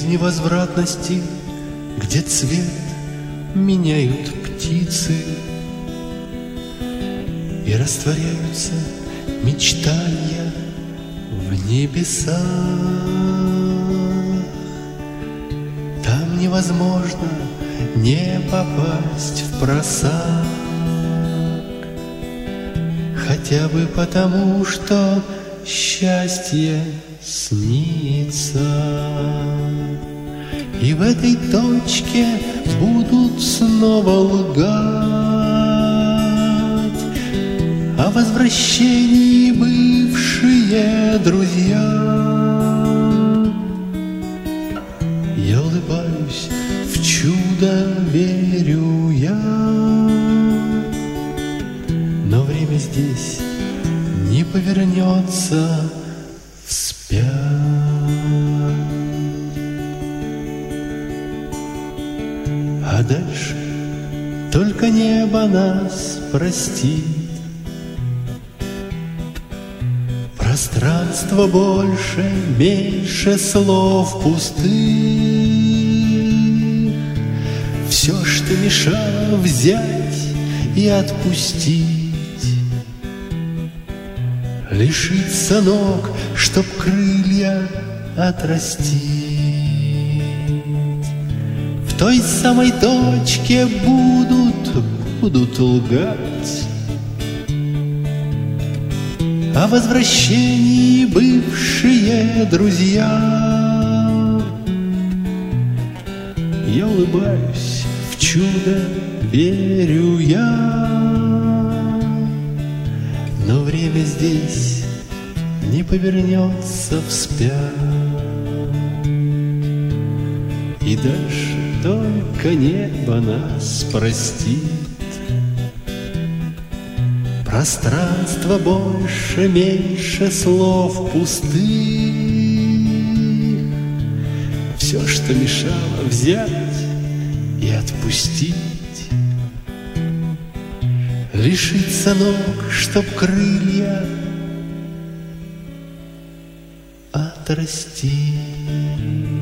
невозвратности, где цвет меняют птицы и растворяются мечтания в небесах. Там невозможно не попасть в просак, хотя бы потому, что счастье снится. И в этой точке будут снова лгать о возвращении бывшие друзья. Я улыбаюсь, в чудо верю я, но время здесь не повернется вспять. А дальше только небо нас простит. Пространство больше, меньше слов пустых. Все, что мешало взять и отпустить, лишиться ног, чтоб крылья отрастить. В той самой точке будут лгать о возвращении бывшие друзья. Я улыбаюсь, в чудо верю я, но время здесь не повернется вспять. И дальше только небо нас простит. Пространство больше, меньше слов пустых. Все, что мешало взять и отпустить, лишиться ног, чтоб крылья отрастить.